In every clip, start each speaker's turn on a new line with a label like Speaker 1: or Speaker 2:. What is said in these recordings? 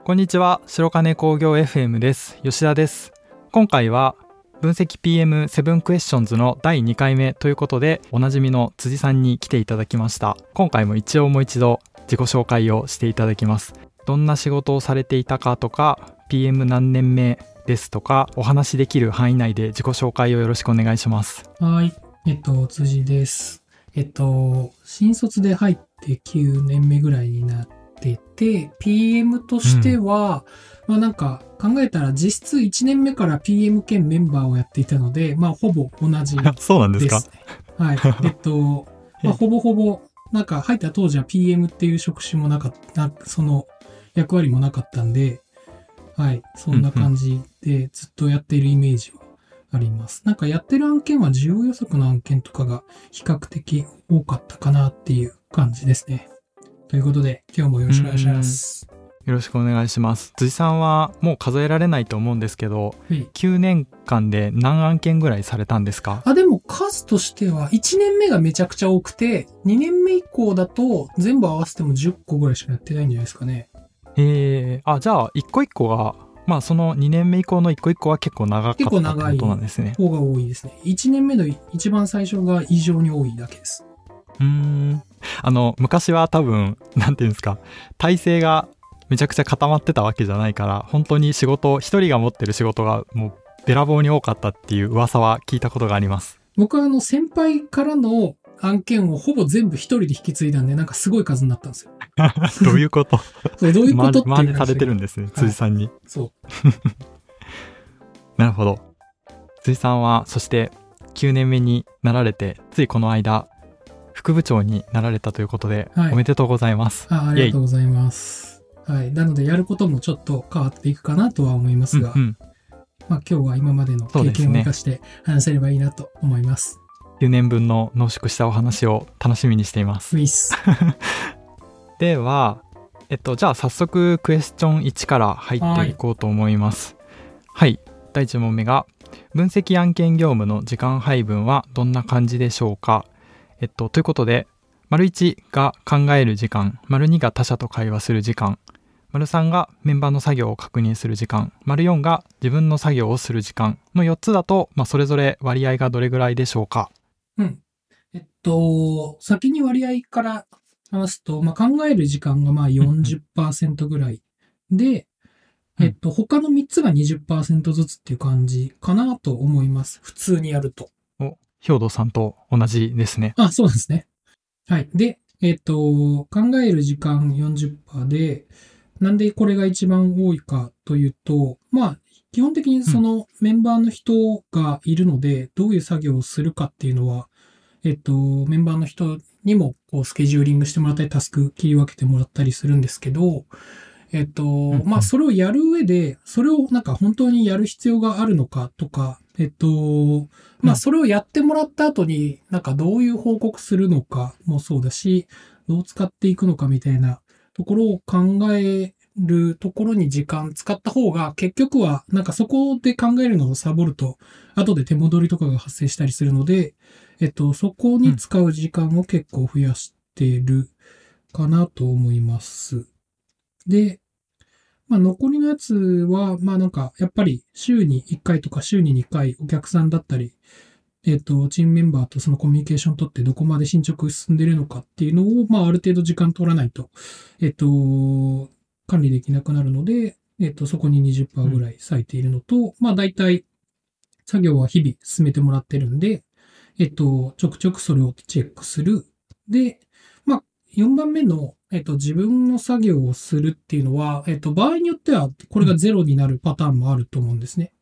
Speaker 1: こんにちは、白金工業 FM です。吉田です。今回は分析 PM7 クエスチョンズの第2回目ということで、おなじみの辻さんに来ていただきました。今回ももう一度自己紹介をしていただきます。どんな仕事をされていたかとか、PM 何年目ですとか、お話しできる範囲内で自己紹介をよろしくお願いします。
Speaker 2: はい、辻です。新卒で入って9年目ぐらいになってて、PM としては、なんか考えたら実質1年目から PM 兼メンバーをやっていたので、ほぼ同じです。
Speaker 1: そうなんですか？
Speaker 2: はい。ほぼほぼ、なんか入った当時は PM っていう職種もなかった、その役割もなかったんで、はい、そんな感じでずっとやっているイメージはあります。なんかやってる案件は需要予測の案件とかが比較的多かったかなっていう感じですね。ということで今日もよろしくお願いします。
Speaker 1: よろしくお願いします。辻さんはもう数えられないと思うんですけど、9年間で何案件ぐらいされたんですか？
Speaker 2: でも数としては1年目がめちゃくちゃ多くて、2年目以降だと全部合わせても10個ぐらいしかやってないんじゃないですかね。
Speaker 1: じゃあ一個一個がその2年目以降の一個一個は結構長かったってことなんですね。
Speaker 2: 結構長い方が多いですね。1年目の一番最初が異常に多いだけです。
Speaker 1: 昔は多分なんていうんですか、体制がめちゃくちゃ固まってたわけじゃないから、本当に一人が持ってる仕事がもうべらぼうに多かったっていう噂は聞いたことがあります。
Speaker 2: 僕は先輩からの案件をほぼ全部一人で引き継いだんで、なんかすごい数になったんですよ。
Speaker 1: どういうこと
Speaker 2: そう、どういうことっていう
Speaker 1: 回りされてるんですね、辻さんに。
Speaker 2: そう。
Speaker 1: なるほど。辻さんは、そして9年目になられて、ついこの間、副部長になられたということで、おめでとうございます。
Speaker 2: ありがとうございます。はい。なので、やることもちょっと変わっていくかなとは思いますが、今日は今までの経験を生かして話せればいいなと思います。
Speaker 1: 9年分の濃縮したお話を楽しみにしています。では、じゃあ早速クエスチョン1から入っていこうと思います。はい。第1問目が、分析案件業務の時間配分はどんな感じでしょうか？ということで、①が考える時間、②が他者と会話する時間、③がメンバーの作業を確認する時間、�4が自分の作業をする時間の4つだと、それぞれ割合がどれぐらいでしょうか？
Speaker 2: 先に割合から話すと、考える時間が40% ぐらいで、他の3つが 20% ずつっていう感じかなと思います。普通にやると。
Speaker 1: 兵藤さんと同じですね。
Speaker 2: そうですね。はい。で、考える時間 40% で、なんでこれが一番多いかというと、基本的にそのメンバーの人がいるので、どういう作業をするかっていうのは、メンバーの人にもこうスケジューリングしてもらったり、タスク切り分けてもらったりするんですけど、それをやる上で、それをなんか本当にやる必要があるのかとか、それをやってもらった後になんかどういう報告するのかもそうだし、どう使っていくのかみたいなところを考えるところに時間使った方が、結局はなんかそこで考えるのをサボると、後で手戻りとかが発生したりするので、そこに使う時間を結構増やしてるかなと思います。で、残りのやつは、なんか、やっぱり週に1回とか週に2回お客さんだったり、チームメンバーとそのコミュニケーション取ってどこまで進捗進んでるのかっていうのを、ある程度時間取らないと、管理できなくなるので、そこに 20% ぐらい割いているのと、大体、作業は日々進めてもらってるんで、ちょくちょくそれをチェックする。で、4番目の、自分の作業をするっていうのは、場合によっては、これがゼロになるパターンもあると思うんですね。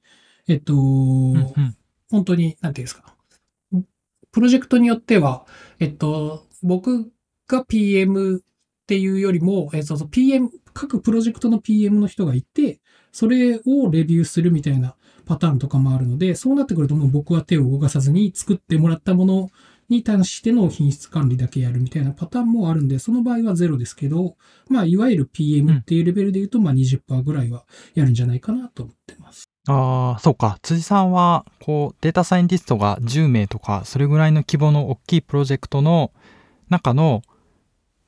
Speaker 2: 本当に、なんていうんですか。プロジェクトによっては、僕が PM っていうよりも、PM、各プロジェクトの PM の人がいて、それをレビューするみたいなパターンとかもあるので、そうなってくるともう僕は手を動かさずに作ってもらったものに対しての品質管理だけやるみたいなパターンもあるんで、その場合はゼロですけど、いわゆる PM っていうレベルで言うと、20% ぐらいはやるんじゃないかなと思ってます。
Speaker 1: そうか。辻さんは、データサイエンティストが10名とか、それぐらいの規模の大きいプロジェクトの中の、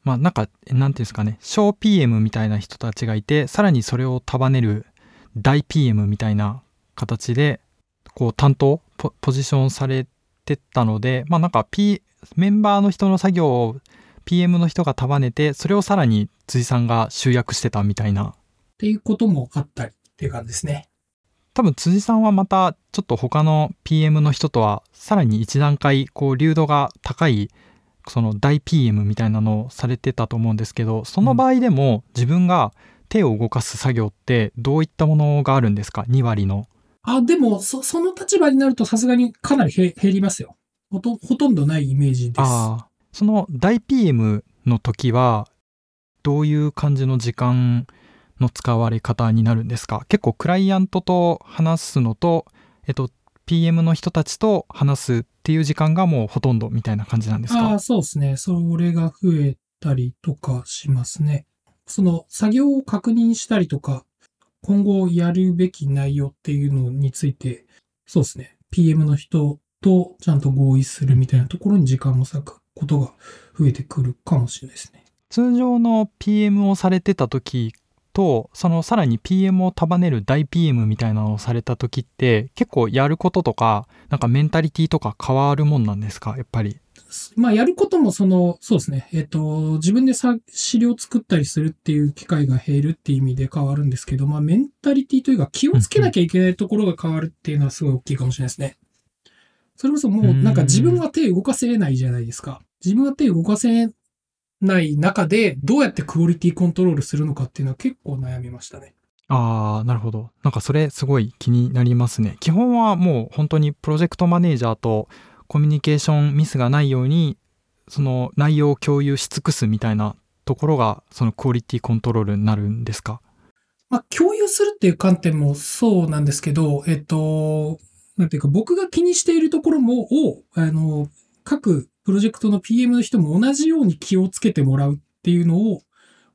Speaker 1: なんていうんですかね、小 PM みたいな人たちがいて、さらにそれを束ねる大 PM みたいな形で、こう担当、ポジションされてたので、メンバーの人の作業を PM の人が束ねて、それをさらに辻さんが集約してたみたいな。
Speaker 2: っていうこともあったりっていう感じですね。
Speaker 1: 多分辻さんはまたちょっと他の PM の人とはさらに一段階こう流度が高いその大 PM みたいなのをされてたと思うんですけど、その場合でも自分が手を動かす作業ってどういったものがあるんですか？2割の。
Speaker 2: でもその立場になるとさすがにかなり減りますよ。ほとんどないイメージです。
Speaker 1: その大 PM の時はどういう感じの時間の使われ方になるんですか？結構クライアントと話すのと、PM の人たちと話すっていう時間がもうほとんどみたいな感じなんですか？
Speaker 2: そうですね。それが増えたりとかしますね。その作業を確認したりとか、今後やるべき内容っていうのについて、そうですね。PM の人とちゃんと合意するみたいなところに時間を割くことが増えてくるかもしれないですね。
Speaker 1: 通常の PM をされてた時と、そのさらに PM を束ねる大 PM みたいなのをされた時って結構やることとかなんかメンタリティとか変わるもんなんですか？やっぱり。
Speaker 2: やることもそうですね。自分で資料作ったりするっていう機会が減るっていう意味で変わるんですけど、メンタリティというか気をつけなきゃいけないところが変わるっていうのはすごい大きいかもしれないですね。それこそもうなんか自分は手動かせれないじゃないですか。自分は手動かせない中でどうやってクオリティコントロールするのかっていうのは結構悩みましたね。
Speaker 1: なるほど。なんかそれすごい気になりますね。基本はもう本当にプロジェクトマネージャーとコミュニケーションミスがないようにその内容を共有し尽くすみたいなところがそのクオリティコントロールになるんですか？
Speaker 2: 共有するっていう観点もそうなんですけど、なんていうか僕が気にしているところ各プロジェクトの PM の人も同じように気をつけてもらうっていうのを、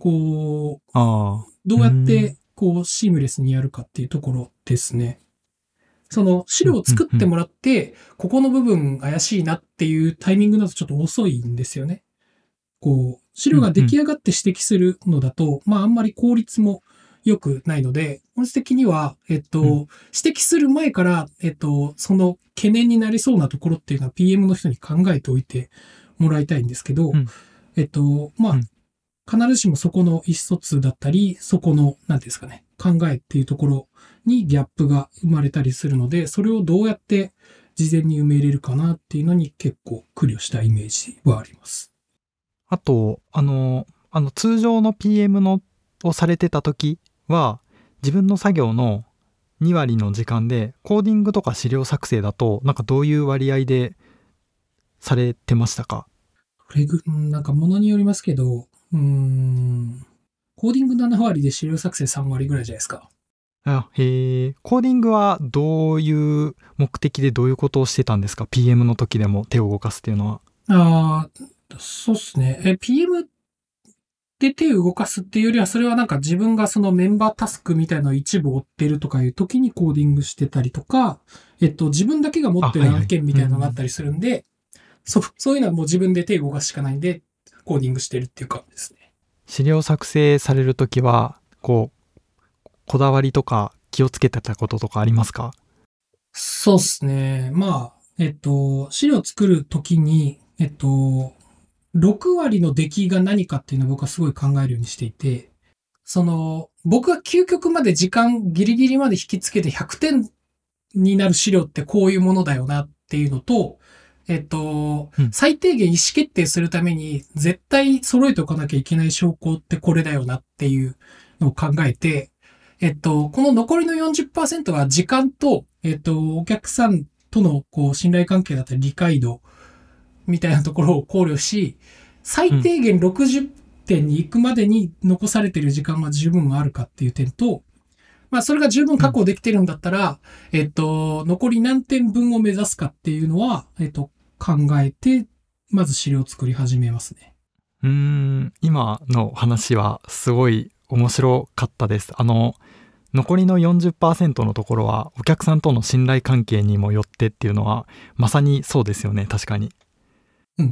Speaker 2: どうやってシームレスにやるかっていうところですね。その資料を作ってもらって、ここの部分怪しいなっていうタイミングだとちょっと遅いんですよね。資料が出来上がって指摘するのだと、あんまり効率も良くないので、本質的には、指摘する前から、その懸念になりそうなところっていうのは PM の人に考えておいてもらいたいんですけど、必ずしもそこの意思疎通だったり、そこの、なんていうんですかね、考えっていうところにギャップが生まれたりするので、それをどうやって事前に埋めれるかなっていうのに結構苦慮したイメージはあります。
Speaker 1: あと、通常の PM をされてた時は、自分の作業の2割の時間で、コーディングとか資料作成だと、なんかどういう割合でされてましたか？
Speaker 2: なんか物によりますけど、コーディング7割で資料作成3割ぐらいじゃないですか。
Speaker 1: へえ。コーディングはどういう目的でどういうことをしてたんですか？ PM の時でも手を動かすっていうのは。
Speaker 2: そうっすね。PM で手を動かすっていうよりは、それはなんか自分がそのメンバータスクみたいなのを一部追ってるとかいう時にコーディングしてたりとか、自分だけが持ってる案件みたいなのがあったりするんで、そういうのはもう自分で手を動かすしかないんで、コーディングしてるっていう感じですね。
Speaker 1: 資料作成されるときは、こだわりとか気をつけてたこととかありますか？
Speaker 2: そうですね。資料作るときに、6割の出来が何かっていうのを僕はすごい考えるようにしていて、僕が究極まで時間ギリギリまで引きつけて100点になる資料ってこういうものだよなっていうのと、最低限意思決定するために絶対揃えておかなきゃいけない証拠ってこれだよなっていうのを考えて、この残りの 40% は時間と、お客さんとの信頼関係だったり理解度みたいなところを考慮し、最低限60点に行くまでに残されている時間は十分あるかっていう点と、それが十分確保できてるんだったら、残り何点分を目指すかっていうのは、考えて、まず資料を作り始めますね。
Speaker 1: 今の話はすごい面白かったです。残りの 40% のところはお客さんとの信頼関係にもよってっていうのはまさにそうですよね。確かに。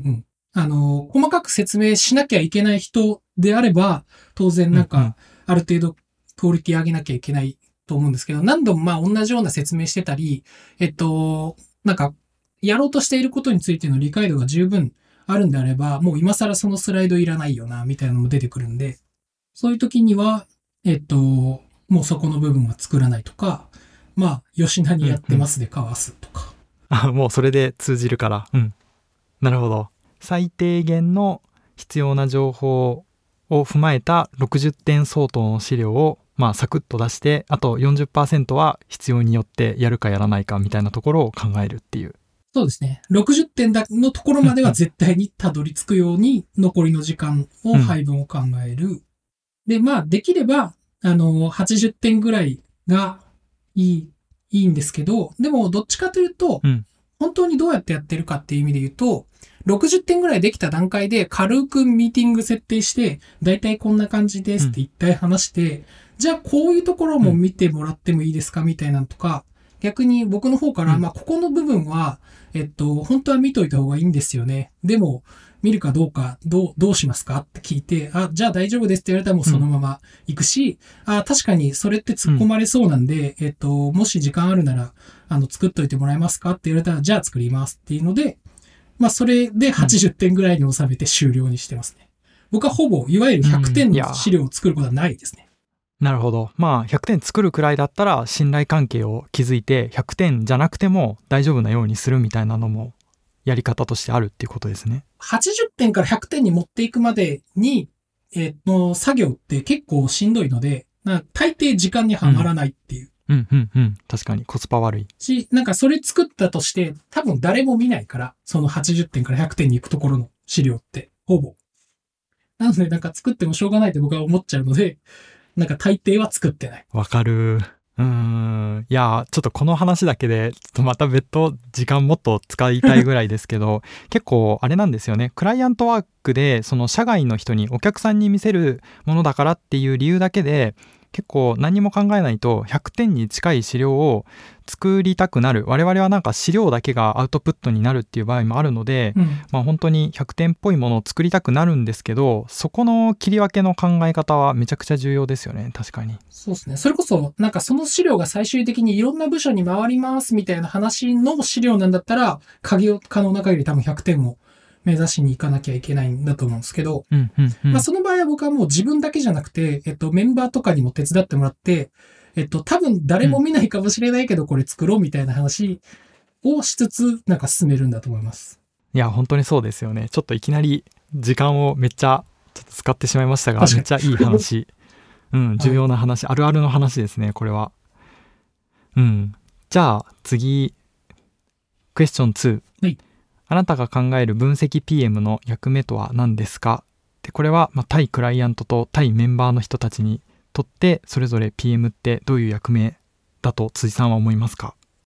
Speaker 2: 細かく説明しなきゃいけない人であれば、当然なんか、ある程度クオリティ上げなきゃいけないと思うんですけど、何度もまあ同じような説明してたり、なんか、やろうとしていることについての理解度が十分あるんであれば、もう今更そのスライドいらないよな、みたいなのも出てくるんで、そういう時には、もうそこの部分は作らないとか、まあ、吉田にやってますでかわすとか。
Speaker 1: もうそれで通じるから。なるほど。最低限の必要な情報を踏まえた60点相当の資料をまあサクッと出して、あと 40% は必要によってやるかやらないかみたいなところを考えるっていう。
Speaker 2: そうですね。60点のところまでは絶対にたどり着くように残りの時間を配分を考える。で、まあできれば、80点ぐらいがいいんですけど、でもどっちかというと、本当にどうやってやってるかっていう意味で言うと、60点ぐらいできた段階で軽くミーティング設定して、だいたいこんな感じですって一回話して、じゃあこういうところも見てもらってもいいですかみたいなのとか、逆に僕の方から、まあここの部分は、本当は見といた方がいいんですよね。でも、見るかどうか、どうしますかって聞いて、じゃあ大丈夫ですって言われたらもうそのまま行くし、確かにそれって突っ込まれそうなんで、もし時間あるなら、作っといてもらえますかって言われたら、じゃあ作りますっていうので、まあそれで80点ぐらいに収めて終了にしてますね。僕はほぼ、いわゆる100点の資料を作ることはないですね。
Speaker 1: なるほど。まあ100点作るくらいだったら信頼関係を築いて100点じゃなくても大丈夫なようにするみたいなのもやり方としてあるっていうことですね。
Speaker 2: 80点から100点に持っていくまでに、の作業って結構しんどいので、大抵時間にはまらないっていう。
Speaker 1: 確かにコスパ悪い。
Speaker 2: なんかそれ作ったとして多分誰も見ないから、その80点から100点に行くところの資料って、ほぼ。なのでなんか作ってもしょうがないって僕は思っちゃうので、なんか大抵は作ってない。
Speaker 1: わかる。いや、ちょっとこの話だけで、ちょっとまた別途時間もっと使いたいぐらいですけど、結構あれなんですよね。クライアントワークで、その社外の人にお客さんに見せるものだからっていう理由だけで、結構何も考えないと100点に近い資料を作りたくなる。我々はなんか資料だけがアウトプットになるっていう場合もあるので、まあ本当に100点っぽいものを作りたくなるんですけど、そこの切り分けの考え方はめちゃくちゃ重要ですよね。確かに。
Speaker 2: そうですね。それこそ、なんかその資料が最終的にいろんな部署に回りますみたいな話の資料なんだったら、可能な限り多分100点を目指しに行かなきゃいけないんだと思うんですけど、まあその場合は僕はもう自分だけじゃなくて、メンバーとかにも手伝ってもらって、多分誰も見ないかもしれないけどこれ作ろうみたいな話をしつつ、なんか進めるんだと思います。
Speaker 1: いや、本当にそうですよね。ちょっといきなり時間をめっちゃちょっと使ってしまいましたが、めっちゃいい話。重要な話、あるあるの話ですね、これは。じゃあ次、クエスチョン2。
Speaker 2: はい。
Speaker 1: あなたが考える分析 PM の役目とは何ですか？で、これは、対クライアントと対メンバーの人たちにとって、それぞれ PM ってどういう役目だと辻さんは思いますか？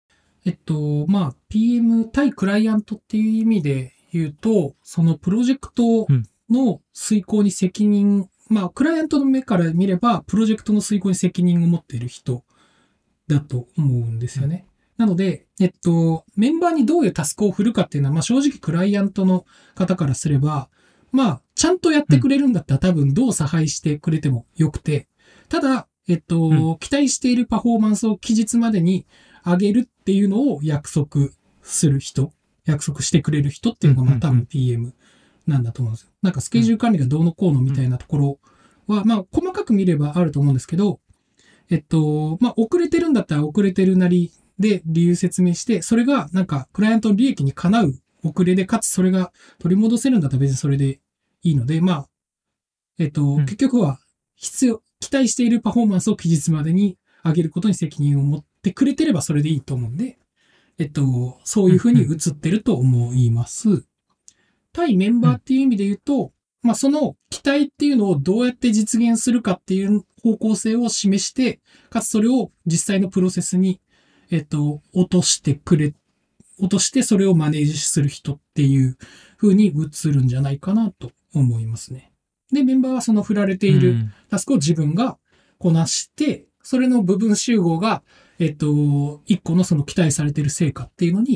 Speaker 2: PM 対クライアントっていう意味で言うと、そのプロジェクトの遂行に責任、クライアントの目から見れば、プロジェクトの遂行に責任を持っている人だと思うんですよね。なので、メンバーにどういうタスクを振るかっていうのは、正直クライアントの方からすれば、ちゃんとやってくれるんだったら多分どう差配してくれてもよくて、ただ、期待しているパフォーマンスを期日までに上げるっていうのを約束してくれる人っていうのが多分 PM なんだと思うんですよ。なんかスケジュール管理がどうのこうのみたいなところは、細かく見ればあると思うんですけど、遅れてるんだったら遅れてるなりで理由説明して、それがなんかクライアントの利益にかなう遅れで、かつそれが取り戻せるんだったら別にそれでいいので、結局は期待しているパフォーマンスを期日までに上げることに責任を持ってくれてればそれでいいと思うんで、そういうふうに映ってると思います。対メンバーっていう意味で言うと、その期待っていうのをどうやって実現するかっていう方向性を示して、かつそれを実際のプロセスに、落としてそれをマネージする人っていう風に映るんじゃないかなと思いますね。で、メンバーはその振られているタスクを自分がこなして、それの部分集合が、一個のその期待されている成果っていうのに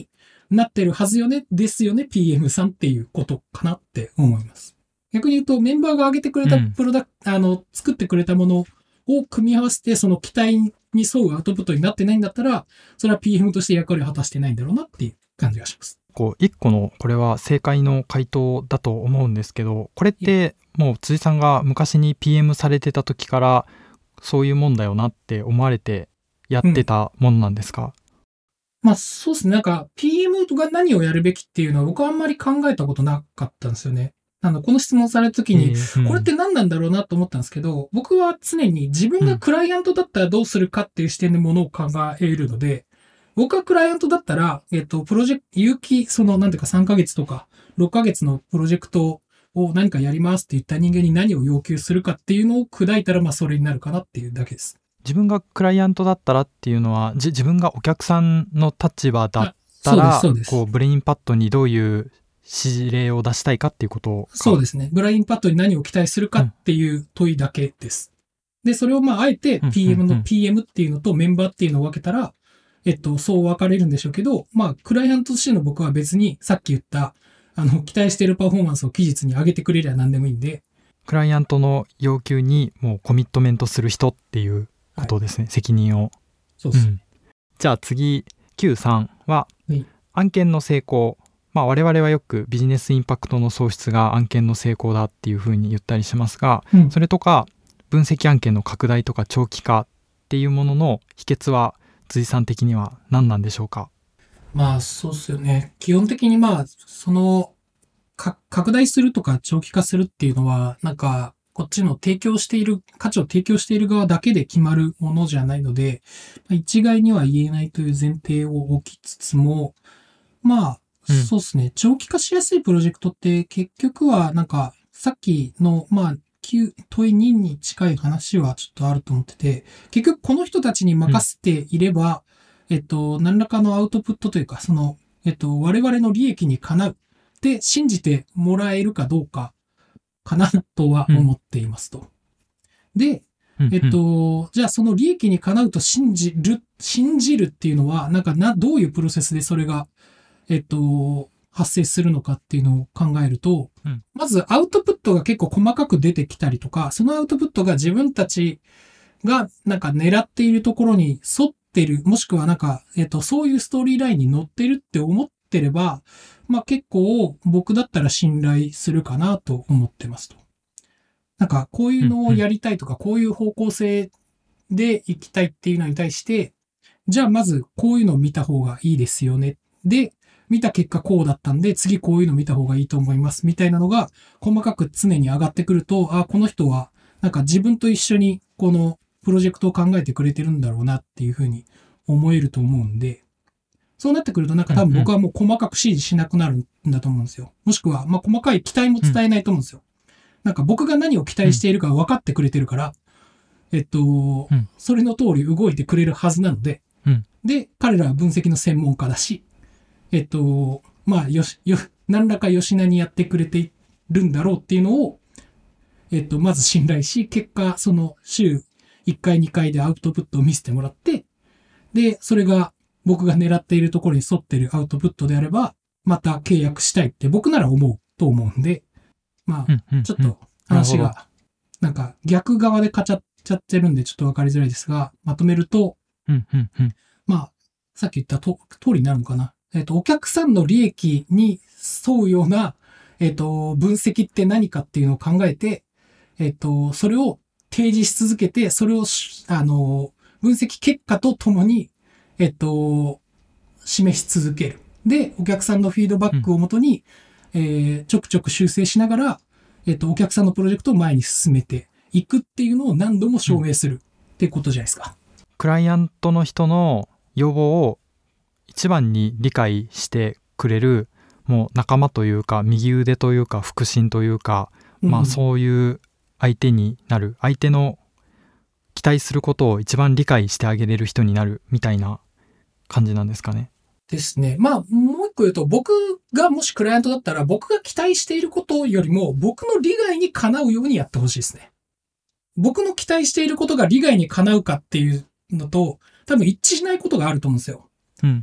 Speaker 2: なってるはずよね、ですよね、PM さんっていうことかなって思います。逆に言うと、メンバーが上げてくれた作ってくれたものを組み合わせて、その期待に沿うアウトプットになってないんだったら、それは PM として役割を果たしてないんだろうなっていう感じがします。
Speaker 1: 一個の、これは正解の回答だと思うんですけど、これってもう辻さんが昔に PM されてた時から、そういうもんだよなって思われてやってたものなんですか？
Speaker 2: まあそうですね。なんか PM が何をやるべきっていうのは僕はあんまり考えたことなかったんですよね。この質問された時に、これって何なんだろうなと思ったんですけど、僕は常に自分がクライアントだったらどうするかっていう視点でものを考えるので、僕がクライアントだったら、プロジェクト、有期、なんていうか3ヶ月とか6ヶ月のプロジェクトを何かやりますって言った人間に何を要求するかっていうのを砕いたら、まあそれになるかなっていうだけです。
Speaker 1: 自分がクライアントだったらっていうのは、自分がお客さんの立場だったら、ブレインパッドにどういう指令を出したいかっていうことか。
Speaker 2: そうですね。ブレインパッドに何を期待するかっていう問いだけです。で、それをあえて PM の PM っていうのとメンバーっていうのを分けたら、そう分かれるんでしょうけど、クライアントとしての僕は別にさっき言った、期待しているパフォーマンスを期日に上げてくれりゃ何でもいいんで。
Speaker 1: クライアントの要求にもうコミットメントする人っていうことですね。はい、責任を。
Speaker 2: そうです。
Speaker 1: じゃあ次、Q3 は、案件の成功。我々はよくビジネスインパクトの創出が案件の成功だっていうふうに言ったりしますが、それとか分析案件の拡大とか長期化っていうものの秘訣は辻さん的には何なんでしょうか？
Speaker 2: そうですよね。基本的に拡大するとか長期化するっていうのは、こっちの価値を提供している側だけで決まるものじゃないので、一概には言えないという前提を置きつつも、そうですね。長期化しやすいプロジェクトって結局はさっきの問い2に近い話はちょっとあると思ってて、結局この人たちに任せていれば、何らかのアウトプットというか、我々の利益にかなうって信じてもらえるかどうかかなとは思っていますと。で、じゃあその利益にかなうと信じるっていうのは、どういうプロセスでそれが発生するのかっていうのを考えると、まずアウトプットが結構細かく出てきたりとか、そのアウトプットが自分たちが狙っているところに沿ってる、もしくはそういうストーリーラインに乗ってるって思ってれば、結構僕だったら信頼するかなと思ってますと。こういうのをやりたいとか、こういう方向性で行きたいっていうのに対して、じゃあまずこういうのを見た方がいいですよね。で、見た結果こうだったんで、次こういうの見た方がいいと思います。みたいなのが細かく常に上がってくると、この人は自分と一緒にこのプロジェクトを考えてくれてるんだろうなっていうふうに思えると思うんで、そうなってくると多分僕はもう細かく指示しなくなるんだと思うんですよ。もしくは、細かい期待も伝えないと思うんですよ。僕が何を期待しているか分かってくれてるから、それの通り動いてくれるはずなので、で、彼らは分析の専門家だし、何らか吉名にやってくれているんだろうっていうのを、まず信頼し、結果、その週1回2回でアウトプットを見せてもらって、で、それが僕が狙っているところに沿っているアウトプットであれば、また契約したいって僕なら思うと思うんで、ちょっと話が、逆側でかちゃっちゃってるんでちょっとわかりづらいですが、まとめると、さっき言った通りになるのかな。お客さんの利益に沿うような、分析って何かっていうのを考えて、それを提示し続けて、それを、分析結果とともに、示し続ける。で、お客さんのフィードバックをもとに、ちょくちょく修正しながら、お客さんのプロジェクトを前に進めていくっていうのを何度も証明するってことじゃないですか。
Speaker 1: クライアントの人の要望を一番に理解してくれるもう仲間というか右腕というか腹心というか、そういう相手になる、相手の期待することを一番理解してあげれる人になるみたいな感じなんですかね。
Speaker 2: ですね。もう一個言うと、僕がもしクライアントだったら、僕が期待していることよりも、僕の利害にかなうようにやってほしいですね。僕の期待していることが利害にかなうかっていうのと、多分一致しないことがあると思うんですよ。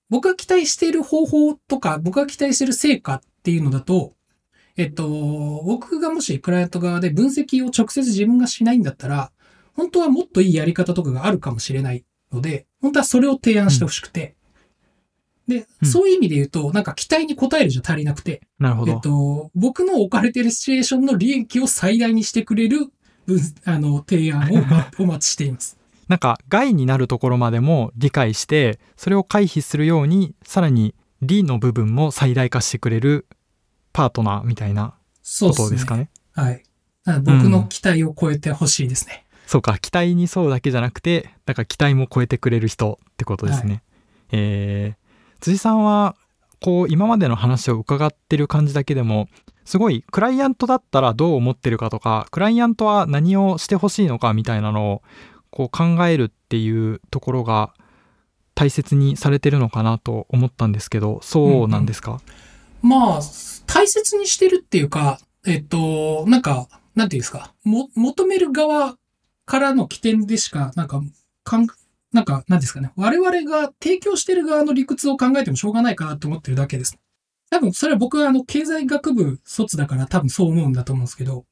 Speaker 2: 僕が期待している方法とか、僕が期待している成果っていうのだと、僕がもしクライアント側で分析を直接自分がしないんだったら、本当はもっといいやり方とかがあるかもしれないので、本当はそれを提案してほしくて、で、そういう意味で言うと、なんか期待に応えるじゃ足りなくて、
Speaker 1: なるほど。
Speaker 2: 僕の置かれているシチュエーションの利益を最大にしてくれる提案をお待ちしています。
Speaker 1: なんか害になるところまでも理解して、それを回避するように、さらに利の部分も最大化してくれるパートナーみたいなことですかね。
Speaker 2: はい。僕の期待を超えてほしいですね。
Speaker 1: そうか、期待に沿うだけじゃなくて、だから期待も超えてくれる人ってことですね。はい、辻さんはこう今までの話を伺ってる感じだけでも、すごいクライアントだったらどう思ってるかとか、クライアントは何をしてほしいのかみたいなのをこう考えるっていうところが大切にされてるのかなと思ったんですけど、そうなんですか？
Speaker 2: まあ大切にしてるっていうか、なんかなんていうんですか、求める側からの起点でしかなんですかね。我々が提供してる側の理屈を考えてもしょうがないかなと思ってるだけです。多分、それは僕は経済学部卒だから多分そう思うんだと思うんですけど。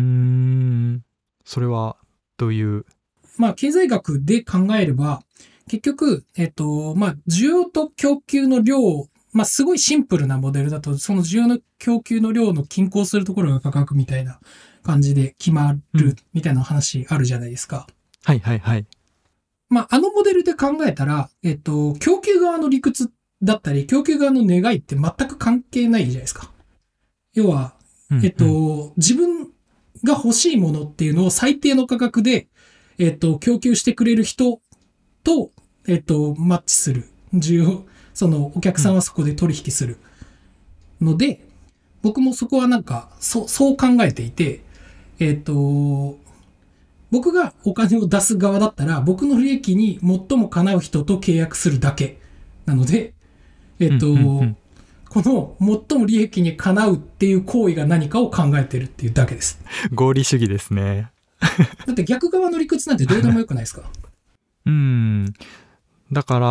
Speaker 1: それはどういう？
Speaker 2: まあ、経済学で考えれば、結局、まあ、需要と供給の量、まあ、すごいシンプルなモデルだと、その需要の供給の量の均衡するところが価格みたいな感じで決まるみたいな話あるじゃないですか。
Speaker 1: はいはいはい。
Speaker 2: まあ、モデルで考えたら、供給側の理屈だったり、供給側の願いって全く関係ないじゃないですか。要は、自分が欲しいものっていうのを最低の価格で、供給してくれる人と、マッチする。そのお客さんはそこで取引する。ので、僕もそこはなんか、そう考えていて、僕がお金を出す側だったら、僕の利益に最もかなう人と契約するだけ。なので、この最も利益にかなうっていう行為が何かを考えてるっていうだけです。
Speaker 1: 合理主義ですね。
Speaker 2: だって逆側の理屈なんてどうでもよくないですか？
Speaker 1: だから、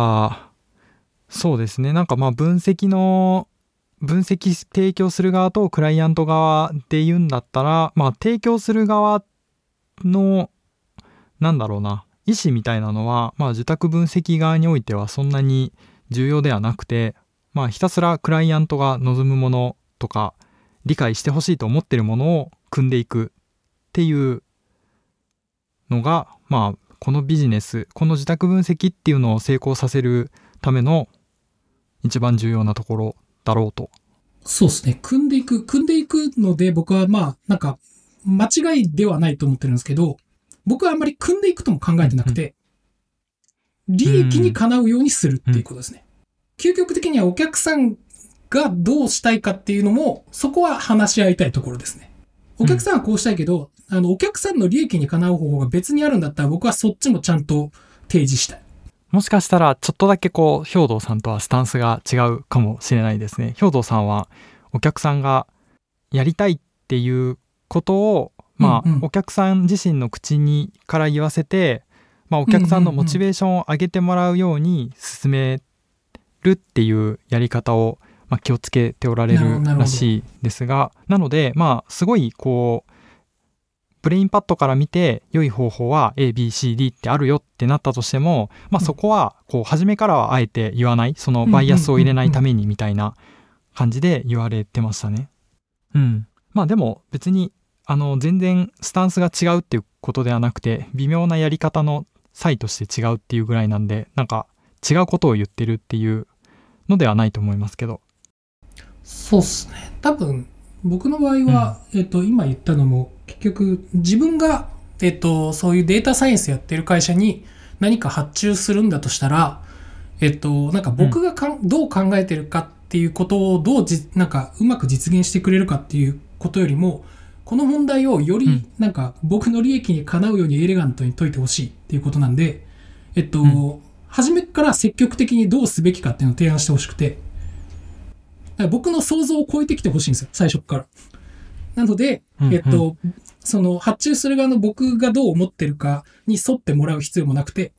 Speaker 1: そうですね。なんかまあ分析提供する側とクライアント側で言うんだったら、まあ提供する側の、なんだろうな、意思みたいなのは、まあ受託分析側においてはそんなに重要ではなくて、まあひたすらクライアントが望むものとか、理解してほしいと思っているものを組んでいくっていうのが、まあこのビジネス、この受託分析っていうのを成功させるための一番重要なところだろうと。
Speaker 2: そうですね。組んでいくので、僕はまあ、なんか、間違いではないと思ってるんですけど、僕はあんまり組んでいくとも考えてなくて、利益にかなうようにするっていうことですね。究極的にはお客さんがどうしたいかっていうのも、そこは話し合いたいところですね。お客さんはこうしたいけど、お客さんの利益にかなう方法が別にあるんだったら、僕はそっちもちゃんと提示したい。
Speaker 1: もしかしたらちょっとだけこう兵頭さんとはスタンスが違うかもしれないですね。兵頭さんはお客さんがやりたいっていうことを、まあお客さん自身の口にから言わせて、まあお客さんのモチベーションを上げてもらうように進めるっていうやり方をまあ気をつけておられるらしいですが、なのでまあすごいこうブレインパッドから見て良い方法は A、B、C、D ってあるよってなったとしても、まあそこはこう初めからはあえて言わない、そのバイアスを入れないためにみたいな感じで言われてましたね。まあでも別に全然スタンスが違うっていうことではなくて、微妙なやり方の差異として違うっていうぐらいなんで、なんか違うことを言ってるっていうのではないと思いますけど。
Speaker 2: そうっすね。多分僕の場合は、今言ったのも結局自分が、そういうデータサイエンスやってる会社に何か発注するんだとしたら、なんか僕がどう考えてるかっていうことをなんかうまく実現してくれるかっていうことよりも、この問題をよりなんか僕の利益にかなうようにエレガントに解いてほしいっていうことなんで、初めから積極的にどうすべきかっていうのを提案してほしくて、僕の想像を超えてきてほしいんですよ、最初から。なので、その発注する側の僕がどう思ってるかに沿ってもらう必要もなくて、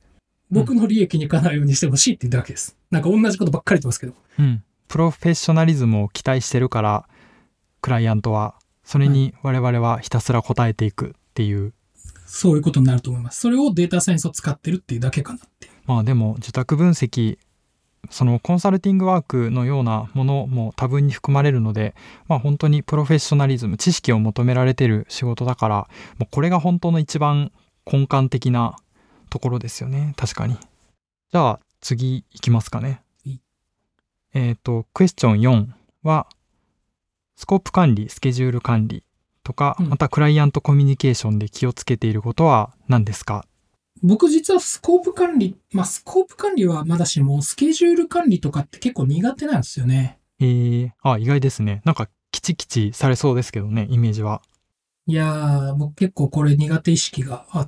Speaker 2: 僕の利益にかなうようにしてほしいっていうだけです。なんか同じことばっかり言ってますけど。
Speaker 1: うん。プロフェッショナリズムを期待してるから、クライアントは、それに我々はひたすら答えていくっていう。
Speaker 2: そういうことになると思います。それをデータサイエンスを使ってるっていうだけかなっていう。
Speaker 1: まあでも、受託分析、そのコンサルティングワークのようなものも多分に含まれるので、まあ本当にプロフェッショナリズム、知識を求められてる仕事だから、もうこれが本当の一番根幹的なところですよね。確かに。じゃあ次いきますかね。クエスチョン4は、スコープ管理、スケジュール管理とか、またクライアントコミュニケーションで気をつけていることは何ですか？
Speaker 2: 僕実はスコープ管理はまだしも、スケジュール管理とかって結構苦手なんですよね。
Speaker 1: 意外ですね。なんかきちきちされそうですけどね、イメージは。
Speaker 2: いやー、僕結構これ苦手意識があって、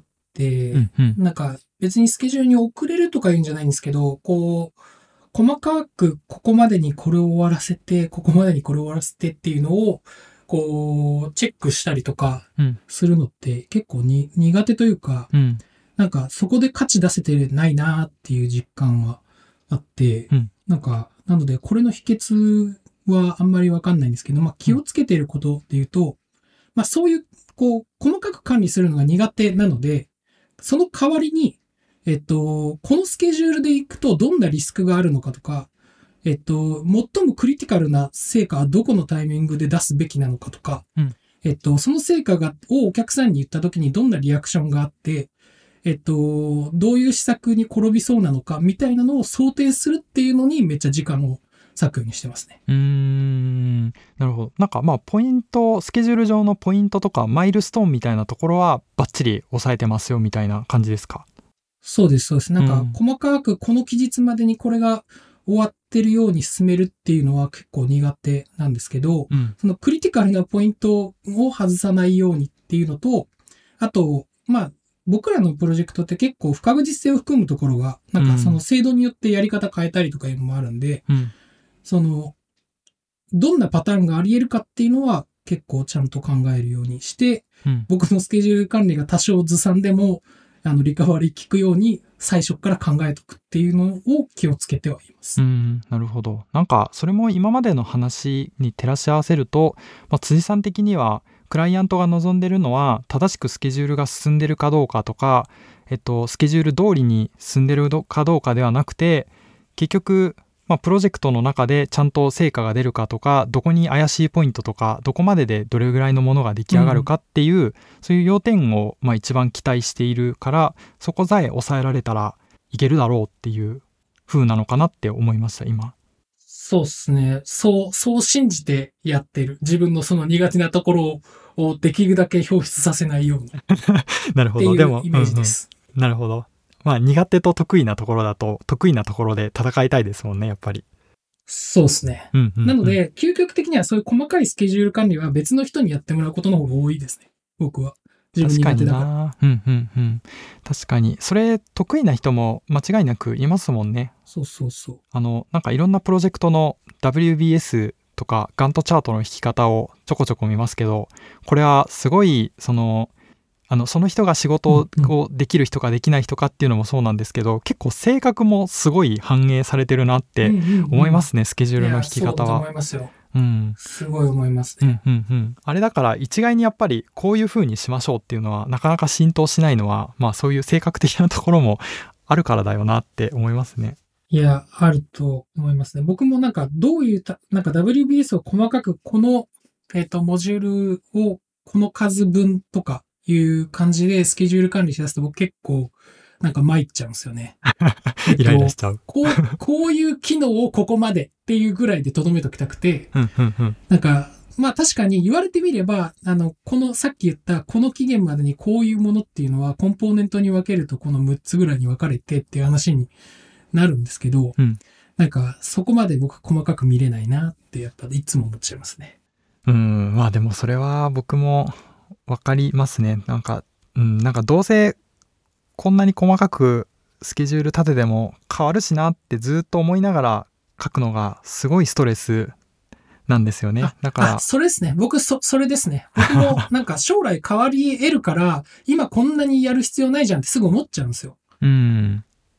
Speaker 2: なんか別にスケジュールに遅れるとか言うんじゃないんですけど、こう、細かくここまでにこれを終わらせて、ここまでにこれを終わらせてっていうのを、こう、チェックしたりとかするのって結構苦手というか、なんかそこで価値出せてないなっていう実感はあって、なのでこれの秘訣はあんまりわかんないんですけど、気をつけていることで言うと、そういう、細かく管理するのが苦手なので、その代わりに、このスケジュールで行くとどんなリスクがあるのかとか、最もクリティカルな成果はどこのタイミングで出すべきなのかとか、その成果をお客さんに言った時にどんなリアクションがあって、どういう施策に転びそうなのかみたいなのを想定するっていうのにめっちゃ時間を割くようにしてますね。
Speaker 1: なるほど。なんかポイント、スケジュール上のポイントとかマイルストーンみたいなところはバッチリ押さえてますよみたいな感じですか？
Speaker 2: そうです、そうです。なんか細かくこの期日までにこれが終わってるように進めるっていうのは結構苦手なんですけど、そのクリティカルなポイントを外さないようにっていうのと、あと、僕らのプロジェクトって結構不確実性を含むところが、なんかその制度によってやり方変えたりとかいうのもあるんで、どんなパターンがあり得るかっていうのは結構ちゃんと考えるようにして、僕のスケジュール管理が多少ずさんでも、リカバリー効くように最初から考えとくっていうのを気をつけてはいます。
Speaker 1: なるほど。なんかそれも今までの話に照らし合わせると、辻さん的にはクライアントが望んでるのは正しくスケジュールが進んでるかどうかとか、スケジュール通りに進んでるかどうかではなくて、結局プロジェクトの中でちゃんと成果が出るかとか、どこに怪しいポイントとか、どこまででどれぐらいのものが出来上がるかっていう、そういう要点を一番期待しているから、そこさえ抑えられたらいけるだろうっていう風なのかなって思いました、今。
Speaker 2: そうっすね。そう信じてやってる。自分のその苦手なところをできるだけ表出させないように。
Speaker 1: なるほど。
Speaker 2: っていうイメージです。
Speaker 1: なるほど。苦手と得意なところだと、得意なところで戦いたいですもんね、やっぱり。
Speaker 2: そうですね。なので、究極的にはそういう細かいスケジュール管理は別の人にやってもらうことの方が多いですね。僕は。自分苦手だから。
Speaker 1: 確かに。それ、得意な人も間違いなくいますもんね。
Speaker 2: そう。
Speaker 1: なんかいろんなプロジェクトの WBS とかガントチャートの引き方をちょこちょこ見ますけど、これはすごい、その人が仕事をできる人かできない人かっていうのもそうなんですけど、結構性格もすごい反映されてるなって思いますね、スケジュールの引き方は。
Speaker 2: そう思いますよ。すごい思いますね。
Speaker 1: あれだから一概にやっぱりこういう風にしましょうっていうのはなかなか浸透しないのは、そういう性格的なところもあるからだよなって思いますね。
Speaker 2: いや、あると思いますね。僕もなんかどういう、なんか WBS を細かくこの、モジュールをこの数分とかいう感じでスケジュール管理しだすと僕結構なんか参っちゃうんですよね。
Speaker 1: イライラしちゃう。
Speaker 2: こういう機能をここまでっていうぐらいで留めときたくて、なんか、確かに言われてみれば、このさっき言ったこの期限までにこういうものっていうのはコンポーネントに分けるとこの6つぐらいに分かれてっていう話になるんですけど、なんかそこまで僕細かく見れないなってやっぱいつも思っちゃいますね。
Speaker 1: でもそれは僕もわかりますね。なんかどうせこんなに細かくスケジュール立てても変わるしなってずっと思いながら書くのがすごいストレスなんですよね。だから。
Speaker 2: それですね。僕、それですね。僕もなんか将来変わり得るから、今こんなにやる必要ないじゃんってすぐ思っちゃうんですよ。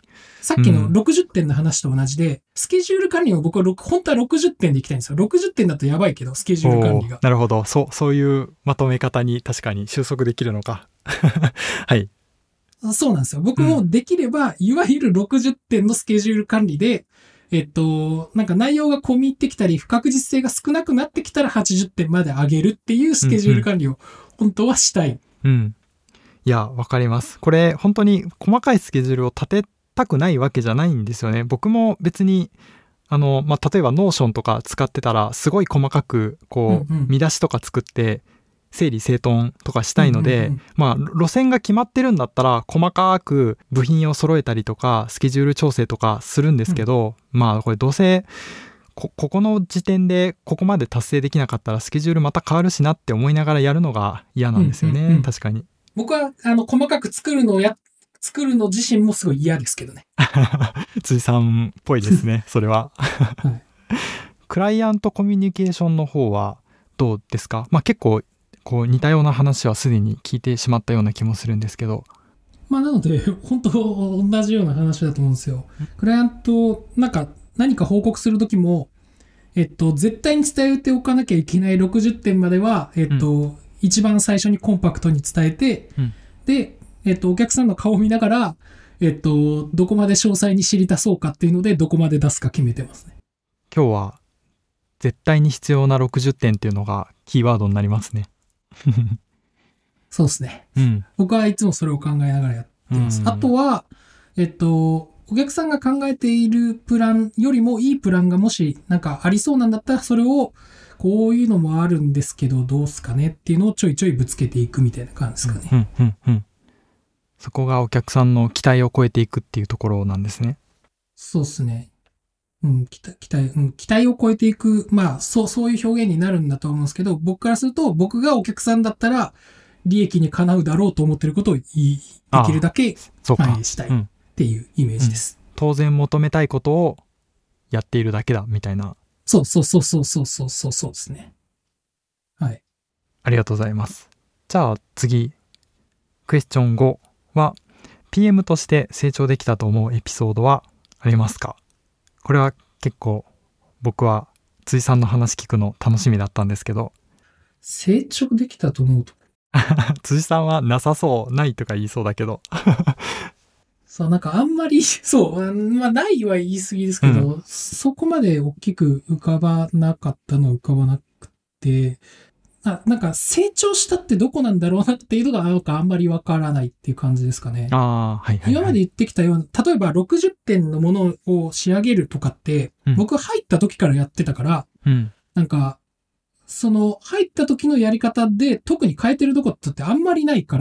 Speaker 2: さっきの60点の話と同じで、スケジュール管理を僕は本当は60点でいきたいんですよ。60点だとやばいけど、スケジュール管理が。
Speaker 1: なるほど。そういうまとめ方に確かに収束できるのか。はい。
Speaker 2: そうなんですよ。僕もできれば、いわゆる60点のスケジュール管理で、なんか内容が込み入ってきたり、不確実性が少なくなってきたら80点まで上げるっていうスケジュール管理を本当はしたい。
Speaker 1: うん。いや、わかります。これ、本当に細かいスケジュールを立てたくないわけじゃないんですよね。僕も別に、例えばノーションとか使ってたら、すごい細かく、見出しとか作って、整理整頓とかしたいので、路線が決まってるんだったら細かく部品を揃えたりとかスケジュール調整とかするんですけど、これどうせここの時点でここまで達成できなかったらスケジュールまた変わるしなって思いながらやるのが嫌なんですよね。確かに。
Speaker 2: 僕は細かく作るの自身もすごい嫌ですけどね。
Speaker 1: 辻さんっぽいですね、それは。
Speaker 2: はい、
Speaker 1: クライアントコミュニケーションの方はどうですか？結構似たような話はすでに聞いてしまったような気もするんですけど。
Speaker 2: なので、本当同じような話だと思うんですよ。クライアント、何か報告するときも、絶対に伝えておかなきゃいけない60点までは、一番最初にコンパクトに伝えて、で、お客さんの顔を見ながら、どこまで詳細に知りたそうかっていうので、どこまで出すか決めてますね。
Speaker 1: 今日は、絶対に必要な60点っていうのがキーワードになりますね。
Speaker 2: そうですね。僕はいつもそれを考えながらやってます。あとは、お客さんが考えているプランよりもいいプランがもしありそうなんだったら、それをこういうのもあるんですけどどうすかねっていうのをちょいちょいぶつけていくみたいな感じですかね。
Speaker 1: そこがお客さんの期待を超えていくっていうところなんですね。
Speaker 2: そうですね。期待を超えていく、そういう表現になるんだと思うんですけど、僕からすると、僕がお客さんだったら、利益にかなうだろうと思ってることをできるだけ前にしたいっていうイメージです。
Speaker 1: 当然求めたいことをやっているだけだみたいな。
Speaker 2: そうですね。はい。
Speaker 1: ありがとうございます。じゃあ次、クエスチョン5は、PM として成長できたと思うエピソードはありますか？これは結構僕は辻さんの話聞くの楽しみだったんですけど。
Speaker 2: 成長できたと思うと
Speaker 1: 辻さんはなさそう、ないとか言いそうだけど。
Speaker 2: そう、あんまり、そう、ないは言い過ぎですけど、そこまで大きく浮かばなかったのは浮かばなくて、成長したってどこなんだろうなっていうのがあんまりわからないっていう感じですかね。
Speaker 1: 今
Speaker 2: まで言ってきたような、例えば60点のものを仕上げるとかって、僕入った時からやってたから、その入った時のやり方で特に変えてるとこってあんまりないから、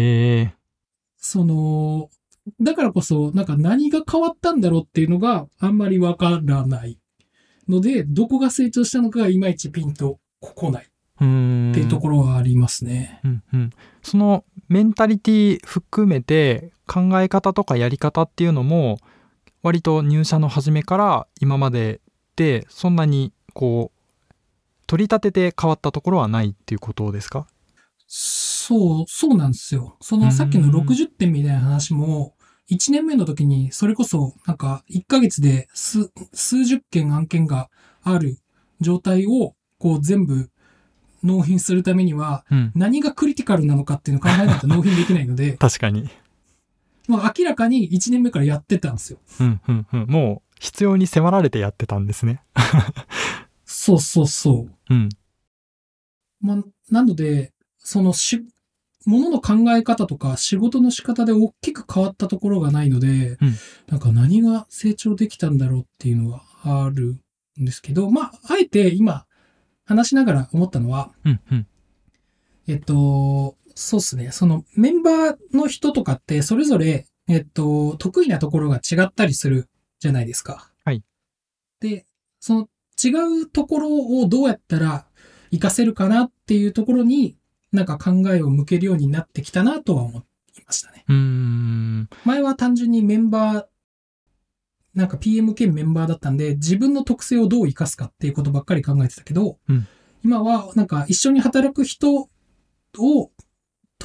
Speaker 2: だからこそ、何が変わったんだろうっていうのがあんまりわからないので、どこが成長したのかがいまいちピンとこない。っていうところはありますね。
Speaker 1: そのメンタリティ含めて考え方とかやり方っていうのも割と入社の初めから今まででそんなに取り立てて変わったところはないっていうことですか？
Speaker 2: そうなんですよ。さっきの60点みたいな話も1年目の時にそれこそ1ヶ月で数十件案件がある状態を全部納品するためには、何がクリティカルなのかっていうのを考えないと納品できないので、
Speaker 1: 確かに。
Speaker 2: 明らかに1年目からやってたんですよ。
Speaker 1: もう必要に迫られてやってたんですね。
Speaker 2: そう。なので、物の考え方とか仕事の仕方で大きく変わったところがないので、何が成長できたんだろうっていうのはあるんですけど、あえて今、話しながら思ったのは、そうですね。メンバーの人とかってそれぞれ、得意なところが違ったりするじゃないですか。
Speaker 1: はい。
Speaker 2: で、その違うところをどうやったら活かせるかなっていうところに考えを向けるようになってきたなとは思いましたね。前は単純にメンバー、PM 兼メンバーだったんで、自分の特性をどう活かすかっていうことばっかり考えてたけど、今は一緒に働く人と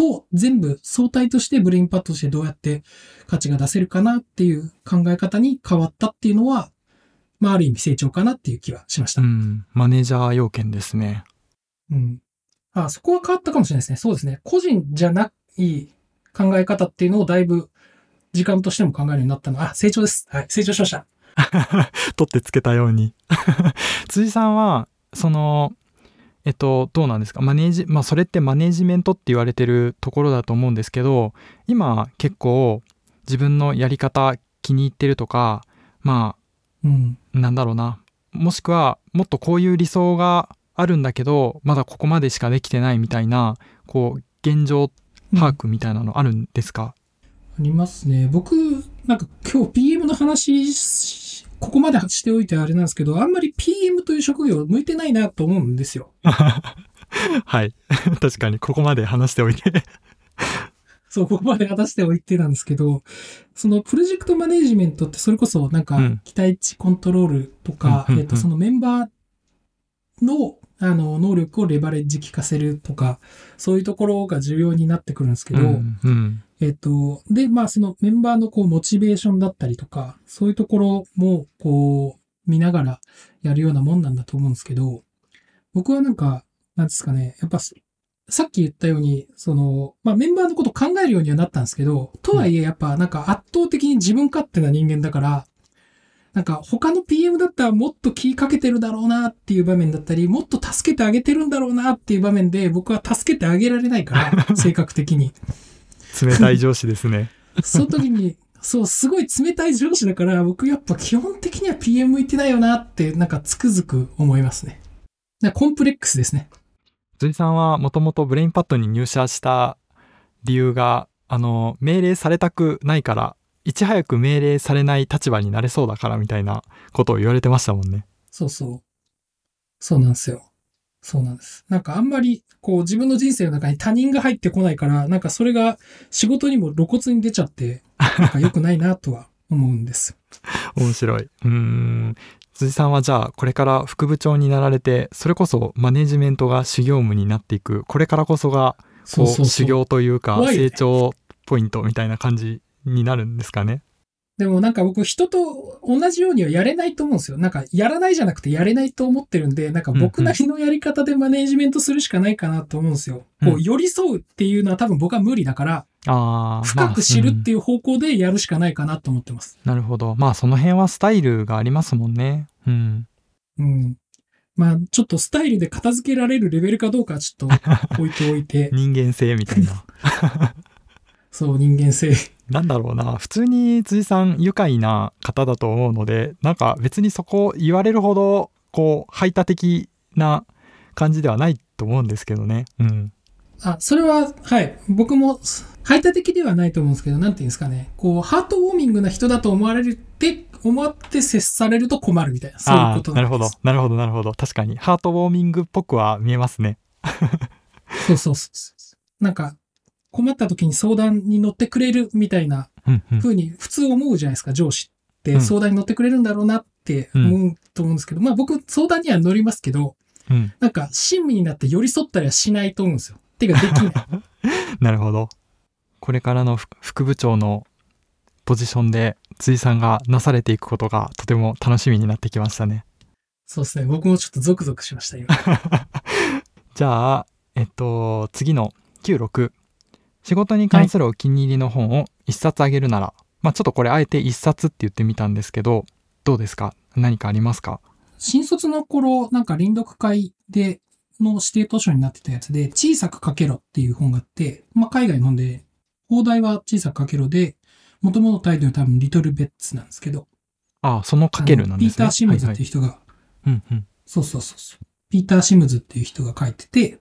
Speaker 2: と全部相対としてブレインパッドとしてどうやって価値が出せるかなっていう考え方に変わったっていうのは、まあある意味成長かなっていう気はしました。
Speaker 1: マネージャー要件ですね。
Speaker 2: そこは変わったかもしれないですね。そうですね。個人じゃない考え方っていうのをだいぶ時間としても考えるようになったのは、成長です。はい、成長しました。
Speaker 1: 取ってつけたように。辻さんは、どうなんですか？それってマネージメントって言われてるところだと思うんですけど、今結構自分のやり方気に入ってるとか、なんだろうな。もしくはもっとこういう理想があるんだけど、まだここまでしかできてないみたいな、現状把握みたいなのあるんですか？
Speaker 2: ありますね。僕、なんか今日 PM の話、ここまでしておいてあれなんですけど、あんまり PM という職業向いてないなと思うんですよ。
Speaker 1: はい。確かに、ここまで話しておいて。
Speaker 2: そう、ここまで話しておいてなんですけど、そのプロジェクトマネージメントってそれこそなんか期待値コントロールとか、そのメンバーの能力をレバレッジ効かせるとか、そういうところが重要になってくるんですけど、で、そのメンバーのモチベーションだったりとか、そういうところも見ながらやるようなもんなんだと思うんですけど、僕はなんですかね、やっぱさっき言ったように、メンバーのことを考えるようにはなったんですけど、とはいえやっぱ圧倒的に自分勝手な人間だから、他の PM だったらもっと気かけてるだろうなっていう場面だったり、もっと助けてあげてるんだろうなっていう場面で、僕は助けてあげられないから、性格的に。
Speaker 1: 冷たい上司ですね。
Speaker 2: その時に、すごい冷たい上司だから、僕やっぱ基本的には PM 向いてないよなって、つくづく思いますね。コンプレックスですね。
Speaker 1: 辻さんはもともとブレインパッドに入社した理由が、命令されたくないから、いち早く命令されない立場になれそうだからみたいなことを言われてましたもんね。
Speaker 2: そうなんですよ。そうなんです。あんまり、自分の人生の中に他人が入ってこないから、それが仕事にも露骨に出ちゃって、良くないなとは思うんです。
Speaker 1: 面白い。辻さんはじゃあ、これから副部長になられて、それこそマネジメントが主業務になっていく、これからこそが、修行というか、成長ポイントみたいな感じになるんですかね。
Speaker 2: でも僕人と同じようにはやれないと思うんですよ。やらないじゃなくてやれないと思ってるんで、僕なりのやり方でマネージメントするしかないかなと思うんですよ。寄り添うっていうのは多分僕は無理だから、深く知るっていう方向でやるしかないかなと思ってます。
Speaker 1: なるほど。その辺はスタイルがありますもんね。
Speaker 2: ちょっとスタイルで片付けられるレベルかどうかちょっと置いておいて。
Speaker 1: 人間性みたいな。
Speaker 2: そう、人間性。
Speaker 1: なんだろうな。普通に辻さん愉快な方だと思うので、別にそこ言われるほど、排他的な感じではないと思うんですけどね。
Speaker 2: それは、はい。僕も排他的ではないと思うんですけど、なんていうんですかね。ハートウォーミングな人だと思って接されると困るみたいな。そういうことなんです。
Speaker 1: なるほど。確かに。ハートウォーミングっぽくは見えますね。
Speaker 2: そう。困った時に相談に乗ってくれるみたいな風に普通思うじゃないですか、上司って相談に乗ってくれるんだろうなって思うと思うんですけど、僕相談には乗りますけど、親身になって寄り添ったりはしないと思うんですよ。てかできない。
Speaker 1: なるほど。これからの副部長のポジションで辻さんがなされていくことがとても楽しみになってきましたね。
Speaker 2: そうですね。僕もちょっとゾクゾクしました今。
Speaker 1: じゃあ、次の96。仕事に関するお気に入りの本を一冊あげるなら、ちょっとこれあえて一冊って言ってみたんですけど、どうですか？何かありますか？
Speaker 2: 新卒の頃、臨読会の指定図書になってたやつで、小さく書けろっていう本があって、海外のんで、放題は小さく書けろで、元々のタイトルは多分リトルベッツなんですけど。
Speaker 1: その書けるなんですね。
Speaker 2: ピーター・シムズっていう人が、そう。ピーター・シムズっていう人が書いてて、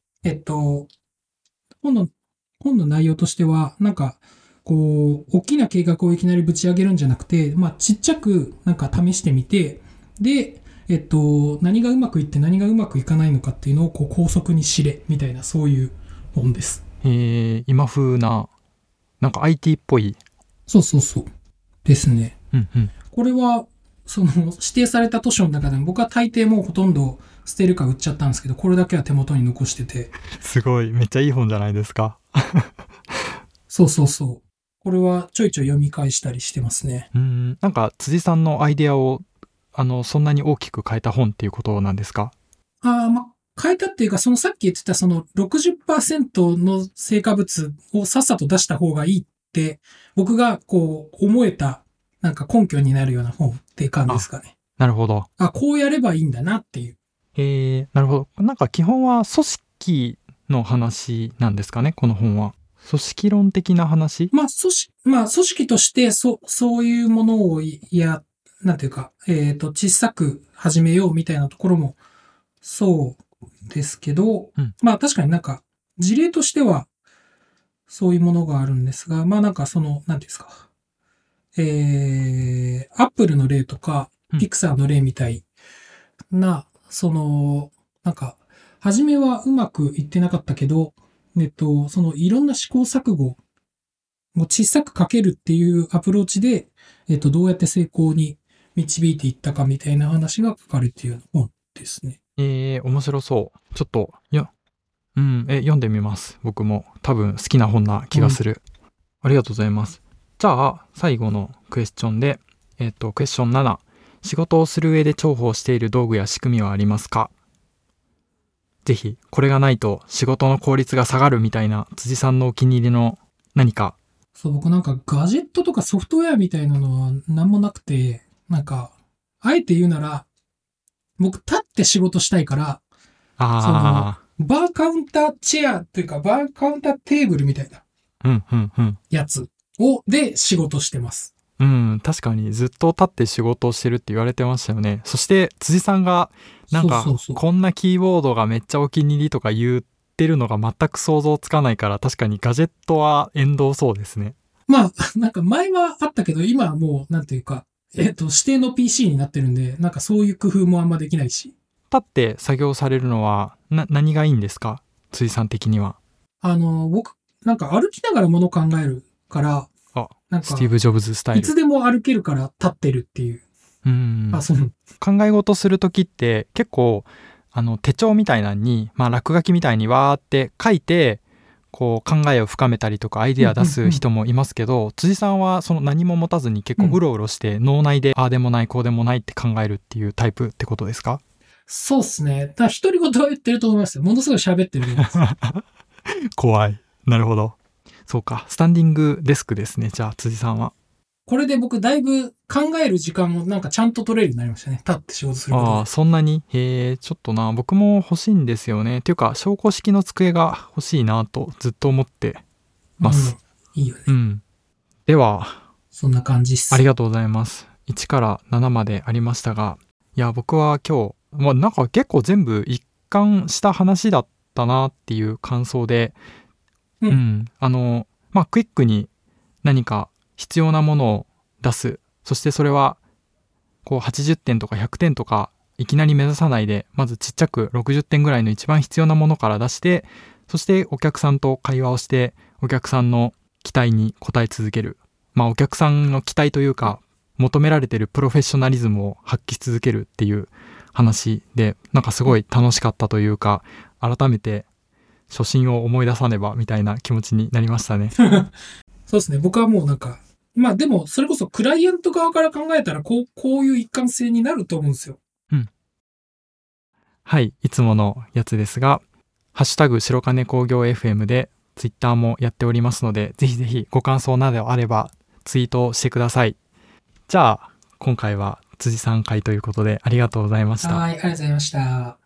Speaker 2: 本の内容としては、大きな計画をいきなりぶち上げるんじゃなくて、ちっちゃく試してみて、で、何がうまくいって何がうまくいかないのかっていうのを高速に知れ、みたいな、そういう本です。
Speaker 1: 今風な、IT っぽい。
Speaker 2: そう。ですね。これは、指定された図書の中でも、僕は大抵もうほとんど捨てるか売っちゃったんですけど、これだけは手元に残してて。
Speaker 1: すごい、めっちゃいい本じゃないですか。
Speaker 2: そうそうそう。これはちょいちょい読み返したりしてますね。
Speaker 1: なんか辻さんのアイデアをそんなに大きく変えた本っていうことなんですか？
Speaker 2: 変えたっていうか、そのさっき言ってたその 60% の成果物をさっさと出した方がいいって、僕がこう思えたなんか根拠になるような本っていう感じですかね。
Speaker 1: なるほど。
Speaker 2: こうやればいいんだなっていう。
Speaker 1: なるほど。なんか基本は組織の話なんですかね、この本は。組織論的な話？
Speaker 2: 組織としてそういうものをなんていうか、小さく始めようみたいなところもそうですけど、確かになんか事例としてはそういうものがあるんですが、なんかその、なんていうんですか、アップルの例とか、ピクサーの例みたいな、なんか、初めはうまくいってなかったけど、そのいろんな試行錯誤を小さくかけるっていうアプローチで、どうやって成功に導いていったかみたいな話が書かれている本ですね。
Speaker 1: 面白そう。ちょっと、読んでみます。僕も多分好きな本な気がする。ありがとうございます。じゃあ、最後のクエスチョンで、クエスチョン7。仕事をする上で重宝している道具や仕組みはありますか？ぜひ、これがないと仕事の効率が下がるみたいな辻さんのお気に入りの何か。
Speaker 2: そう、僕なんかガジェットとかソフトウェアみたいなのは何もなくて、なんか、あえて言うなら、僕立って仕事したいから、バーカウンターチェアっていうか、バーカウンターテーブルみたいなやつで仕事してます。
Speaker 1: 確かにずっと立って仕事をしてるって言われてましたよね。そして辻さんがなんかこんなキーボードがめっちゃお気に入りとか言ってるのが全く想像つかないから、確かにガジェットは縁遠そうですね。
Speaker 2: なんか前はあったけど、今はもうなんていうか、指定の PC になってるんで、なんかそういう工夫もあんまできないし。
Speaker 1: 立って作業されるのは何がいいんですか？辻さん的には。
Speaker 2: 僕、なんか歩きながらもの考えるから、
Speaker 1: なんかスティーブ・ジョブズスタイル。
Speaker 2: いつでも歩けるから立ってるっていう。
Speaker 1: 考え事するときって結構手帳みたいなのに、落書きみたいにわーって書いてこう考えを深めたりとかアイデア出す人もいますけど、辻さんはその何も持たずに結構うろうろして脳内でああでもないこうでもないって考えるっていうタイプってことですか？
Speaker 2: そうっすね。だから独り言は言ってると思いますよ。ものすごい喋ってると思います。
Speaker 1: 怖い。なるほど。そうか。スタンディングデスクですね。じゃあ辻さんは。
Speaker 2: これで僕だいぶ考える時間もなんかちゃんと取れるようになりましたね。立って仕事することで。
Speaker 1: そんなに？ちょっとな、僕も欲しいんですよね。っていうか、昇降式の机が欲しいなとずっと思ってます。
Speaker 2: いいよね。
Speaker 1: では、
Speaker 2: そんな感じっす。
Speaker 1: ありがとうございます。1から7までありましたが、いや、僕は今日、なんか結構全部一貫した話だったなっていう感想で、クイックに何か必要なものを出す。そしてそれはこう80点とか100点とかいきなり目指さないで、まずちっちゃく60点ぐらいの一番必要なものから出して、そしてお客さんと会話をしてお客さんの期待に応え続ける。お客さんの期待というか求められているプロフェッショナリズムを発揮し続けるっていう話で、なんかすごい楽しかったというか、改めて初心を思い出さねばみたいな気持ちになりましたね。
Speaker 2: そうですね。僕はもうなんか、でもそれこそクライアント側から考えたらこういう一貫性になると思うんですよ。
Speaker 1: はい、いつものやつですが、ハッシュタグ白金工業 FM でツイッターもやっておりますので、ぜひぜひご感想などあればツイートしてください。じゃあ今回は辻さん会ということでありがとうございました。
Speaker 2: はい、ありがとうございました。